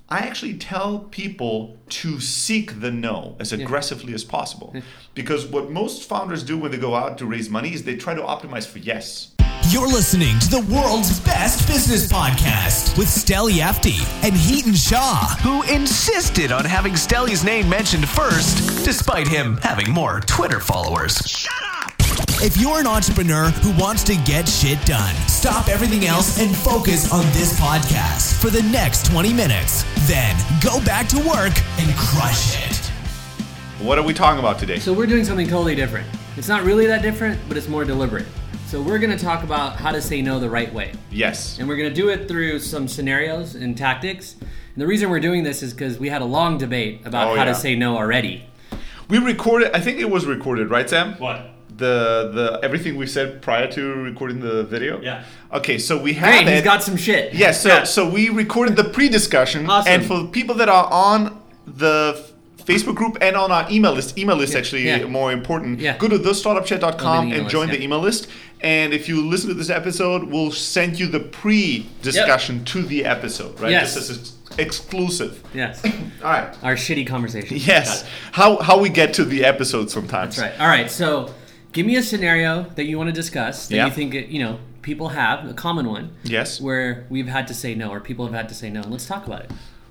I actually tell people to seek the no as aggressively as possible. Because what most founders do when they go out to raise money is they try to optimize for yes. You're listening to the world's best business podcast with Steli Efti and Heaton Shaw, who insisted on having Steli's name mentioned first, despite him having more Twitter followers. Shut up! If you're an entrepreneur who wants to get shit done, stop everything else and focus on this podcast for the next 20 minutes. Then go back to work and crush it. What are we talking about today? So we're doing something totally different. It's not really that different, but it's more deliberate. So we're going to talk about how to say no the right way. Yes. And we're going to do it through some scenarios and tactics. And the reason we're doing this is because we had a long debate about how to say no already. We recorded, I think it was recorded, right, Sam? What? The everything we said prior to recording the video? Yeah. Okay, so we have Great, he's got some shit. Yeah, so we recorded the pre-discussion. Awesome. And for people that are on the Facebook group and on our email list actually more important, go to thestartupchat.com and join the email list. And if you listen to this episode, we'll send you the pre-discussion to the episode, right? Yes. This is exclusive. Yes. All right. Our shitty conversation. Yes. How we get to the episode sometimes. That's right. All right, so give me a scenario that you want to discuss that you think people have, a common one. Yes. Where we've had to say no, or people have had to say no. And let's talk about it.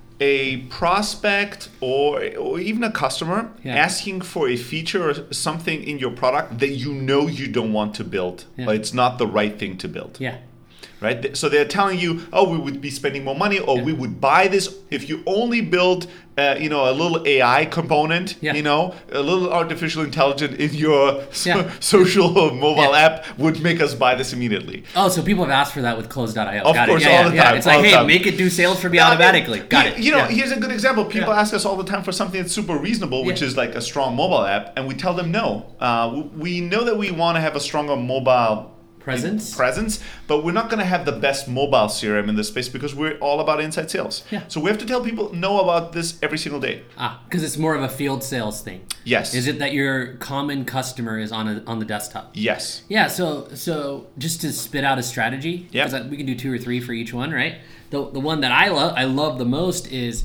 A prospect or even a customer asking for a feature or something in your product that you know you don't want to build, or it's not the right thing to build. Yeah. Right? So they're telling you, oh, we would be spending more money, or we would buy this if you only build a little AI component, a little artificial intelligence in your social or mobile app would make us buy this immediately. Oh, so people have asked for that with Close.io. Of course, all the time. It's like, hey, make it do sales for me automatically. Got it. Here's a good example. People ask us all the time for something that's super reasonable, which is like a strong mobile app, and we tell them no. We know that we want to have a stronger mobile presence, but we're not going to have the best mobile CRM in this space because we're all about inside sales. Yeah. So we have to tell people no about this every single day. Because it's more of a field sales thing. Yes. Is it that your common customer is on the desktop? Yes. Yeah. So just to spit out a strategy, because we can do 2 or 3 for each one, right? The one that I love the most is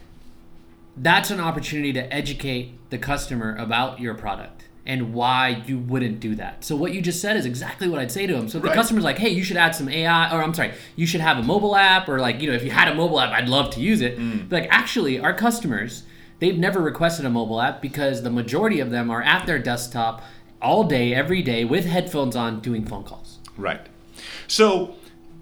that's an opportunity to educate the customer about your product and why you wouldn't do that. So what you just said is exactly what I'd say to them. So the customer's like, hey, you should add some AI, or I'm sorry, you should have a mobile app, or like, if you had a mobile app, I'd love to use it. But like, actually, our customers, they've never requested a mobile app because the majority of them are at their desktop all day, every day, with headphones on, doing phone calls. Right. So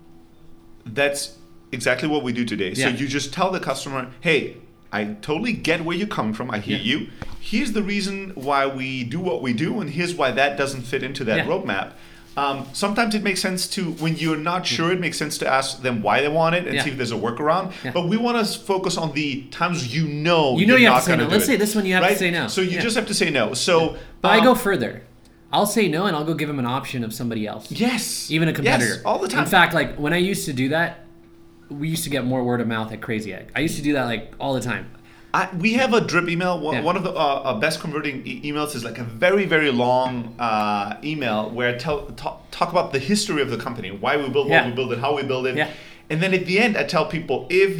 that's exactly what we do today. So you just tell the customer, hey, I totally get where you're coming from. I hear you. Here's the reason why we do what we do, and here's why that doesn't fit into that roadmap. Sometimes it makes sense to, when you're not sure, it makes sense to ask them why they want it and see if there's a workaround. But we want to focus on the times you're you not have to say going no. to do Let's it. say this one you have to say no. So you just have to say no. So, but I go further. I'll say no, and I'll go give them an option of somebody else. Yes. Even a competitor. Yes, all the time. In fact, like when I used to do that, we used to get more word of mouth at Crazy Egg. I used to do that like all the time. We have a drip email. One of the best converting emails is like a very, very long email where I talk about the history of the company, why we build what we build it, how we build it. Yeah. And then at the end, I tell people, if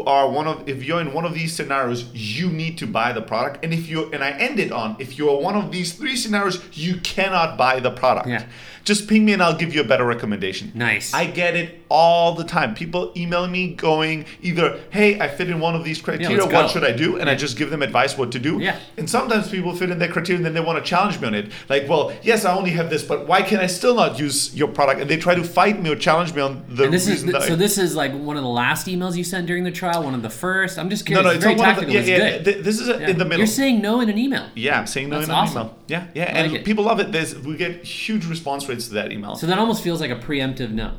you're in one of these scenarios, you need to buy the product. And I end it on, if you're one of these 3 scenarios, you cannot buy the product. Yeah. Just ping me and I'll give you a better recommendation. Nice. I get it all the time. People email me going either, hey, I fit in one of these criteria, what should I do? And I just give them advice what to do. Yeah. And sometimes people fit in their criteria and then they want to challenge me on it. Like, well, yes, I only have this, but why can I still not use your product? And they try to fight me or challenge me on the reason that So this is like one of the last emails you sent during the trial, one of the first? I'm just curious. No, it's very tactical. It's good. This is in the middle. You're saying no in an email. Yeah, I'm saying no in an email. Yeah. And people love it. We get huge response rates to that email. So that almost feels like a preemptive no.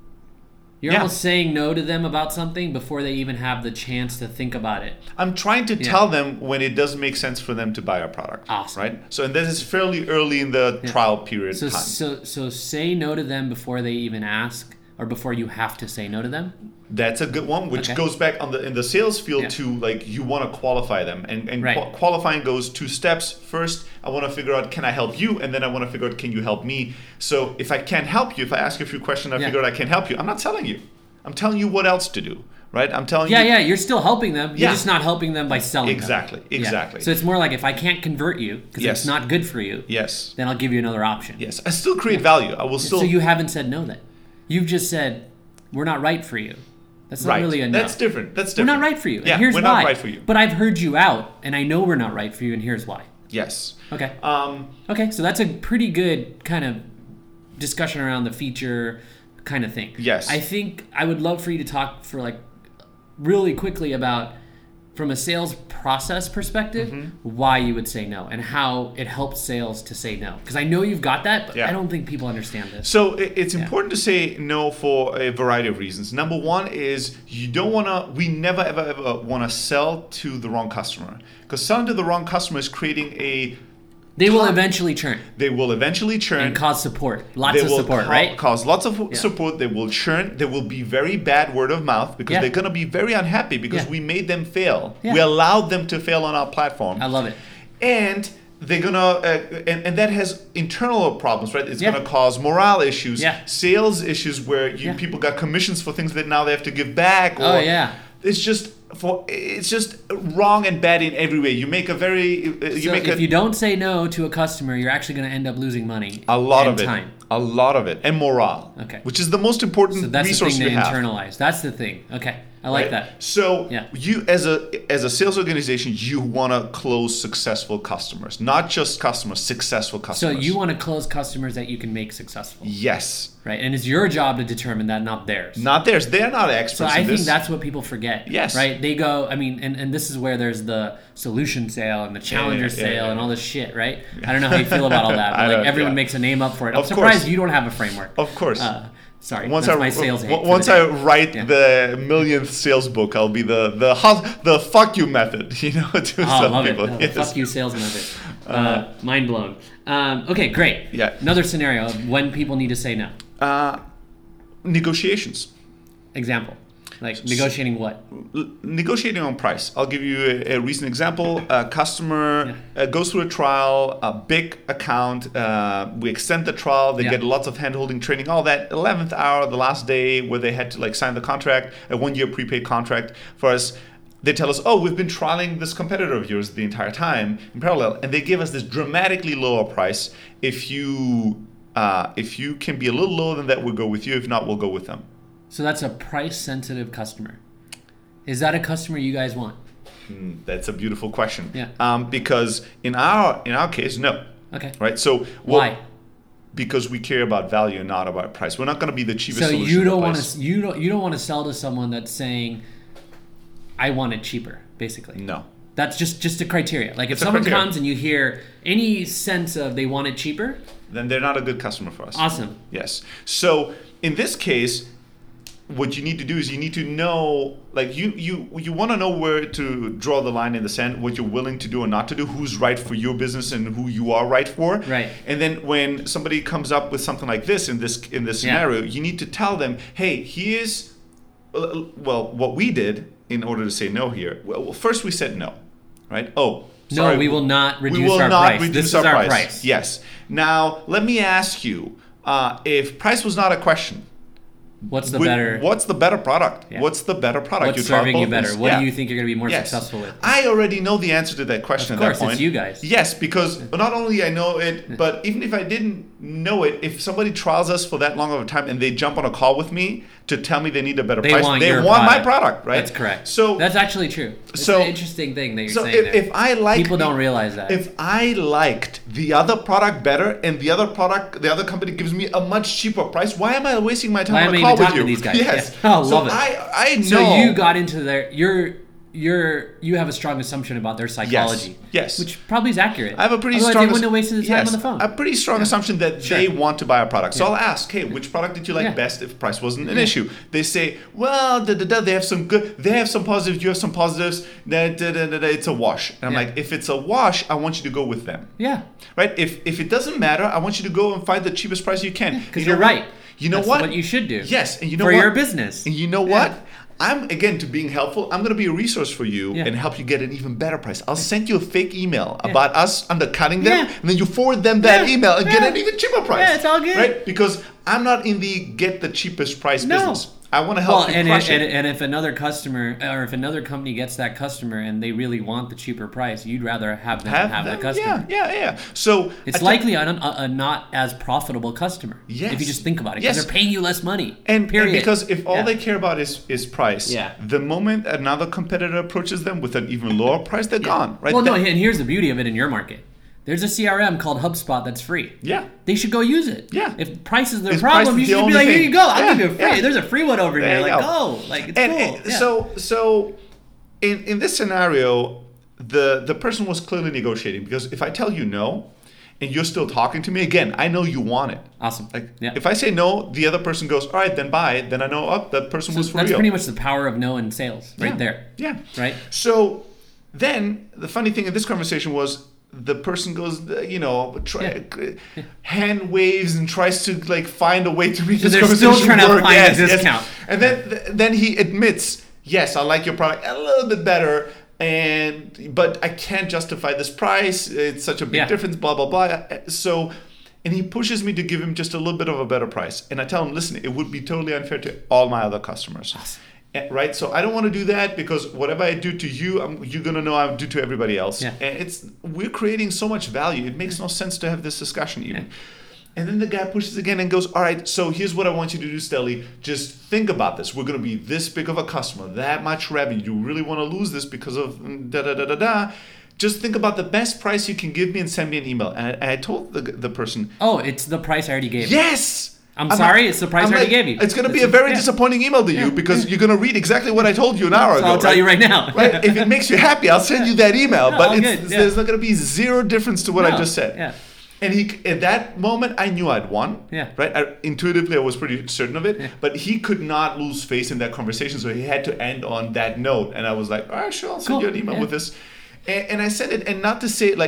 You're almost saying no to them about something before they even have the chance to think about it. I'm trying to tell them when it doesn't make sense for them to buy our product. Awesome. Right? So, and this is fairly early in the trial period time. So say no to them before they even ask, or before you have to say no to them? That's a good one, which goes back in the sales field to like you want to qualify them, and qualifying goes 2 steps. First, I want to figure out, can I help you, and then I want to figure out, can you help me? So if I can't help you, if I ask you a few questions, I figure out I can't help you, I'm not selling you. I'm telling you what else to do, right? I'm telling you. Yeah, you're still helping them. You're just not helping them by selling exactly, them. Exactly. Yeah. So it's more like if I can't convert you because it's not good for you, then I'll give you another option. Yes, I still create value. I will still. So you haven't said no then. You've just said, we're not right for you. That's not really a no. That's different. We're not right for you. And here's why. We're not right for you. But I've heard you out, and I know we're not right for you, and here's why. Yes. Okay. Okay, so that's a pretty good kind of discussion around the feature kind of thing. Yes. I think I would love for you to talk for like really quickly about, from a sales process perspective, why you would say no and how it helps sales to say no. Because I know you've got that, but I don't think people understand this. So it's important to say no for a variety of reasons. Number one is we never ever want to sell to the wrong customer. Because selling to the wrong customer is creating They will eventually churn. They will eventually churn. And cause support. Lots of support, right? Cause lots of support. They will churn. There will be very bad word of mouth because they're going to be very unhappy because we made them fail. Yeah. We allowed them to fail on our platform. I love it. And they're going to, and that has internal problems, right? It's going to cause morale issues, sales issues where people got commissions for things that now they have to give back. Or it's just wrong and bad in every way. You make if you don't say no to a customer, you're actually going to end up losing money. A lot of it, and morale. Okay, which is the most important resource you have. That's the thing to internalize. That's the thing. Okay, I like that. So you, as a sales organization, you want to close successful customers, not just customers, successful customers. So you want to close customers that you can make successful. Yes. Right, and it's your job to determine that, not theirs. Not theirs. They're not experts. So I think that's what people forget. Yes. Right. They go. I mean, and this is where there's the solution sale and the challenger sale and all this shit. Right. I don't know how you feel about all that. But like everyone makes a name up for it. I'm surprised you don't have a framework. Of course. Sorry. Once that's my sales hate. Once I write the millionth sales book, I'll be the fuck you method. You know, to some love people. It. The fuck you sales method. Mind blown. Okay, great. Yeah. Another scenario of when people need to say no. Negotiations. Example. Like negotiating what? Negotiating on price. I'll give you a recent example. A customer goes through a trial, a big account. We extend the trial. They get lots of hand-holding training, all that. 11th hour, the last day where they had to sign the contract, a 1-year prepaid contract for us. They tell us, we've been trialing this competitor of yours the entire time in parallel. And they give us this dramatically lower price. If you can be a little lower than that, we'll go with you. If not, we'll go with them. So that's a price-sensitive customer. Is that a customer you guys want? That's a beautiful question. Yeah. Because in our case, no. Okay. Right. So why? Because we care about value and not about price. We're not going to be the cheapest solution. So you don't want to sell to someone that's saying, I want it cheaper, basically. No. That's just a criteria. Like if someone comes and you hear any sense of they want it cheaper, then they're not a good customer for us. Awesome. Yes. So in this case, what you need to do is you need to know, you want to know where to draw the line in the sand, what you're willing to do or not to do, who's right for your business and who you are right for. Right. And then when somebody comes up with something like this in this scenario, you need to tell them, hey, here's what we did in order to say no here. Well, first we said no, right? Sorry, no, we will not reduce our price. This is our price. Yes. Now let me ask you, if price was not a question. What's the better product? Yeah. What's the better product? What's serving you better? What do you think you're going to be more successful with? I already know the answer to that question at that point. Of course, it's you guys. Yes, because not only I know it, but even if I didn't know it, if somebody trials us for that long of a time and they jump on a call with me to tell me they need a better price, they want my product, right? That's correct. So that's actually true. It's an interesting thing that you're saying there. If I like people don't realize that. If I liked the other product better and the other company gives me a much cheaper price, why am I wasting my time on a call with you? To these guys? Yes. Yeah. Love it. I know. So you got into their you have a strong assumption about their psychology. Yes. Which probably is accurate. I have a pretty strong. They wouldn't have wasted the time on the phone. A pretty strong assumption that they want to buy a product. So I'll ask, hey, which product did you like best if price wasn't an issue? They say, well, they have some good, they have some positives, you have some positives, it's a wash. And I'm like, if it's a wash, I want you to go with them. Yeah. Right? If it doesn't matter, I want you to go and find the cheapest price you can. Because you're right. You know That's what you should do. Yes, and you know for what? your business. And you know what? To being helpful, I'm going to be a resource for you and help you get an even better price. I'll send you a fake email about us undercutting them, and then you forward them that email and get an even cheaper price. Yeah, it's all good. Right? Because I'm not in the get the cheapest price business. I want to help you crush it. And if another customer or if another company gets that customer and they really want the cheaper price, you'd rather have them have the customer. Yeah. So it's likely a not as profitable customer. Yes. If you just think about it, because they're paying you less money. And period. Because if all they care about is price, the moment another competitor approaches them with an even lower price, they're gone. Right? Well, no. And here's the beauty of it in your market. There's a CRM called HubSpot that's free. Yeah. They should go use it. Yeah. If price is their problem, you should be like, here you go. I'll give you a free. There's a free one over here. Like, go. Like, it's cool. So in this scenario, the person was clearly negotiating, because if I tell you no and you're still talking to me, again, I know you want it. Awesome. Like, if I say no, the other person goes, all right, then buy. Then I know, that person was for real. That's pretty much the power of no in sales right there. Yeah. Right? So then the funny thing in this conversation was, the person goes, hand waves and tries to like find a way to make this conversation still trying work. To find a discount. And then he admits, yes, I like your product a little bit better, but I can't justify this price. It's such a big difference. Blah blah blah. So, and he pushes me to give him just a little bit of a better price. And I tell him, listen, it would be totally unfair to all my other customers. Awesome. Right, so I don't want to do that, because whatever I do to you, you're gonna know I do to everybody else. Yeah. And we're creating so much value. It makes no sense to have this discussion even. Yeah. And then the guy pushes again and goes, all right, so here's what I want you to do, Stelly. Just think about this. We're gonna be this big of a customer, that much revenue. You really want to lose this because of da da da da da. Just think about the best price you can give me and send me an email. And I told the person, oh, it's the price I already gave you. Yes. I'm sorry, it's the price I already gave you. It's going to be a very disappointing email to you, because you're going to read exactly what I told you an hour ago. I'll tell you right now. Right? If it makes you happy, I'll send you that email. But there's not going to be zero difference to what I just said. Yeah. And at that moment, I knew I'd won. Yeah. Right? Intuitively, I was pretty certain of it. Yeah. But he could not lose face in that conversation, so he had to end on that note. And I was like, all right, sure, I'll send you an email with this. And I said it, and not to say,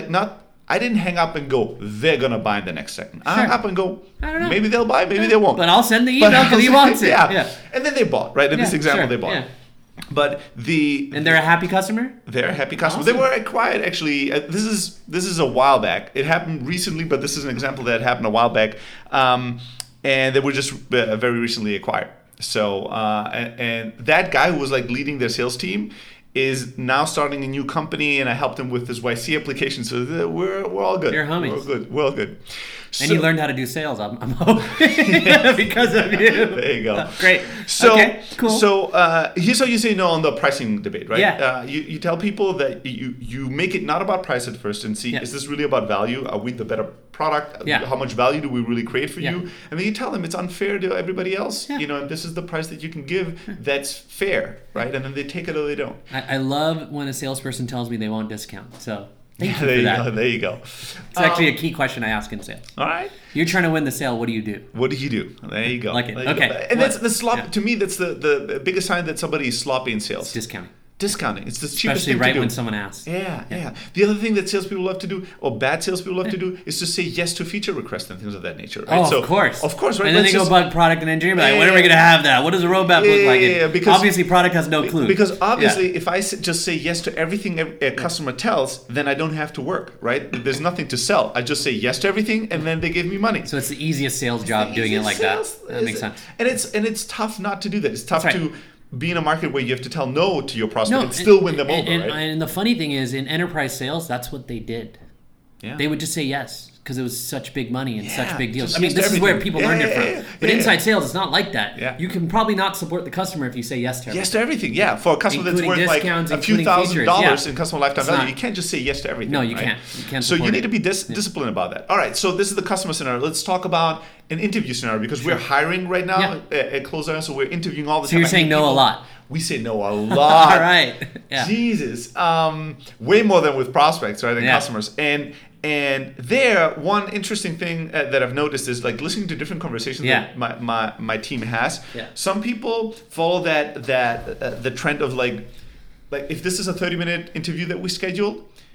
I didn't hang up and go, they're going to buy in the next second. I hung up and go, maybe they'll buy, maybe they won't. But I'll send the email because he wants it. Yeah. And then they bought, right? In this example, they bought. Yeah. But and they're a happy customer? They're a happy customer. Awesome. They were acquired, actually. This is a while back. It happened recently, but this is an example that happened a while back. And they were just very recently acquired. So, and that guy who was like leading their sales team is now starting a new company, and I helped him with his YC application. So we're all good. You're homies. We're all good. And you learned how to do sales. I'm hoping because of you. There you go. Great. So, okay, cool. So here's how you say no on the pricing debate, right? Yeah. You tell people that you make it not about price at first, and see, is this really about value? Are we the better product? Yeah. How much value do we really create for you? And then you tell them it's unfair to everybody else. Yeah. And this is the price that you can give that's fair, right? And then they take it or they don't. I love when a salesperson tells me they won't discount. So thank you for that. There you go. It's actually a key question I ask in sales. All right. You're trying to win the sale. What do you do? What do you do? There you go. Like it. Okay. And that's the slop. To me, that's the biggest sign that somebody is sloppy in sales. It's discounting. It's the cheapest Especially thing to do. right when someone asks. Yeah. The other thing that salespeople love to do, or bad salespeople love to do, is to say yes to feature requests and things of that nature. Right? Oh, of course. Right? And then they go bug product and engineering. Like, when are we going to have that? What does the roadmap look like? Yeah, because obviously, product has no clue. Because obviously, if I just say yes to everything a customer tells, then I don't have to work, right? There's nothing to sell. I just say yes to everything, and then they give me money. So it's the easiest sales job doing it like that. That makes sense. And it's tough not to do that. It's tough to be in a market where you have to tell no to your prospect and still win them over, right? And the funny thing is, in enterprise sales, that's what they did. Yeah. They would just say yes because it was such big money and such big deals. I mean, this is where people learned it from. But inside sales, it's not like that. Yeah. You can probably not support the customer if you say yes to everything. Yes to everything, yeah. For a customer that's worth like a few $1,000s in customer lifetime value, you can't just say yes to everything. No, you can't. You can't. So you need to be disciplined about that. All right, so this is the customer scenario. Let's talk about an interview scenario, because we're hiring right now at Closer, so we're interviewing all the time. So you're saying no a lot. We say no a lot. All right. Yeah. Jesus. Way more than with prospects, right, than customers. And there, one interesting thing that I've noticed is like listening to different conversations that my team has. Yeah. Some people follow that the trend of like if this is a 30-minute interview that we scheduled,